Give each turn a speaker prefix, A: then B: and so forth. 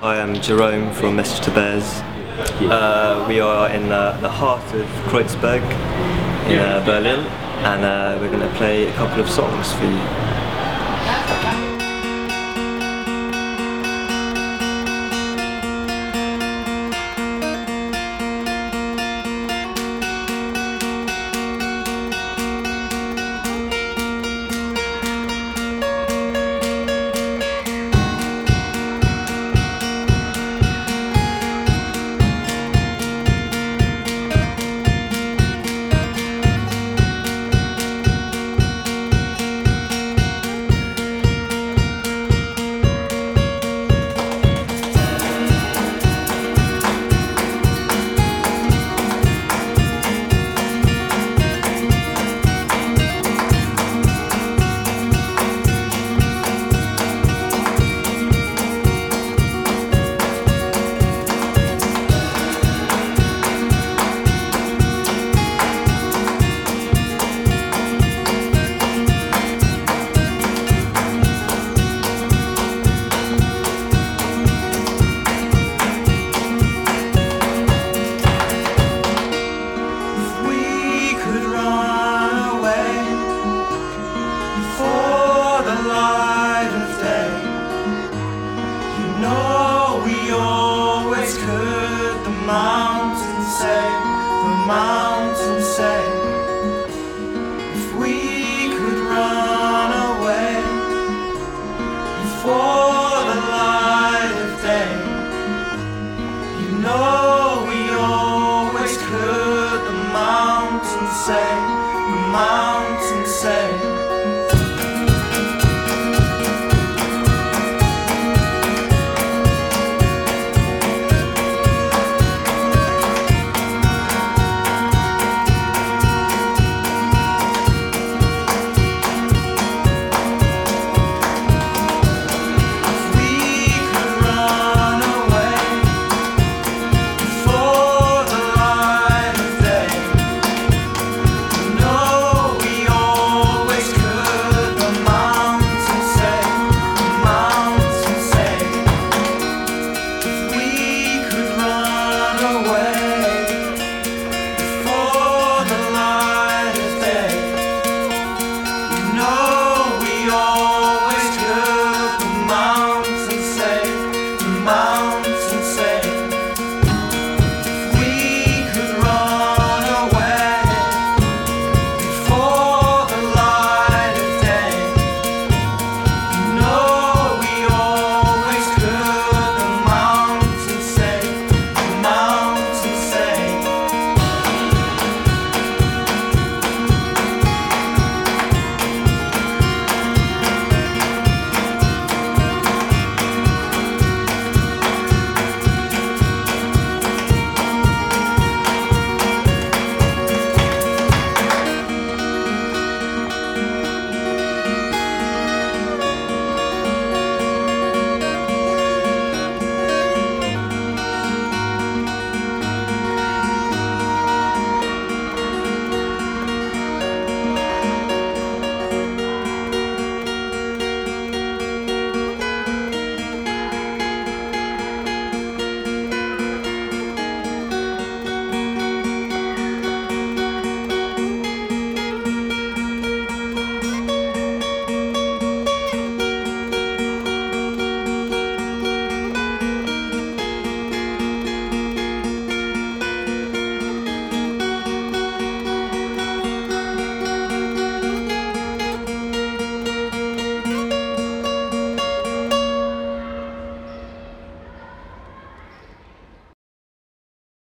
A: I am Jerome from Message to Bears. We are in the heart of Kreuzberg in Berlin, and we're going to play a couple of songs for you.
B: Mountains say, if we could run away before the light of day, you know we always could. The mountains say, the mountains say.